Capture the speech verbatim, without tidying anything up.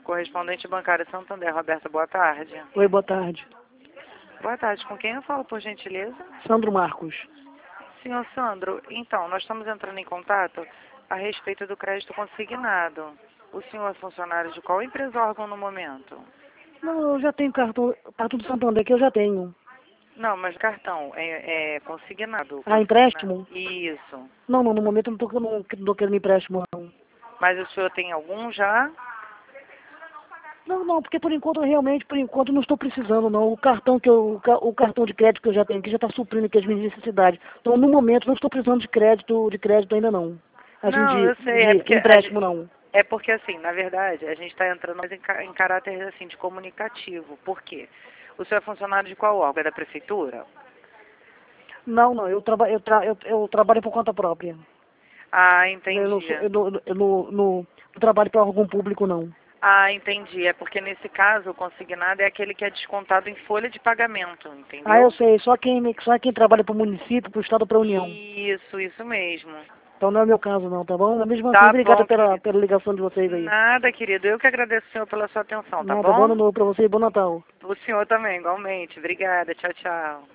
Correspondente bancário Santander, Roberta, boa tarde. Oi, boa tarde. Boa tarde, com quem eu falo, por gentileza? Sandro Marcos. Senhor Sandro, então, nós estamos entrando em contato a respeito do crédito consignado. O senhor é funcionário de qual empresa ou órgão no momento? Não, eu já tenho cartão, cartão do Santander que eu já tenho. Não, mas cartão é, é consignado. Ah, empréstimo? Isso. Não, não, no momento eu não tô, não, não tô querendo empréstimo, não. Mas o senhor tem algum já? Não, não, porque por enquanto, realmente, por enquanto, não estou precisando, não. O cartão que eu, o ca- o cartão de crédito que eu já tenho aqui já está suprindo aqui as minhas necessidades. Então, no momento, não estou precisando de crédito, de crédito ainda não. Assim, Não, de, eu sei, é de porque a empréstimo, gen- não. é porque assim, na verdade, a gente está entrando mais em, ca- em caráter assim de comunicativo. Por quê? O senhor é funcionário de qual órgão? É da prefeitura? Não, não, eu, traba, eu, tra, eu, eu trabalho por conta própria. Ah, Eu não, entendi. sou, eu, não, eu não, não, não trabalho para órgão público, não. Ah, entendi. É porque nesse caso o consignado é aquele que é descontado em folha de pagamento, Ah, eu entendeu? sei, só quem, só quem trabalha para o município, para o estado, para a União. Isso, isso mesmo. Então não é o meu caso não, tá bom? Mas mesmo assim, Tá obrigada bom, pela, querido. pela ligação de vocês aí. Nada, querido. Eu que agradeço, senhor, pela sua atenção, tá Nada, bom ano bom? novo para você e bom Natal. O senhor também, igualmente. Obrigada. Tchau, tchau.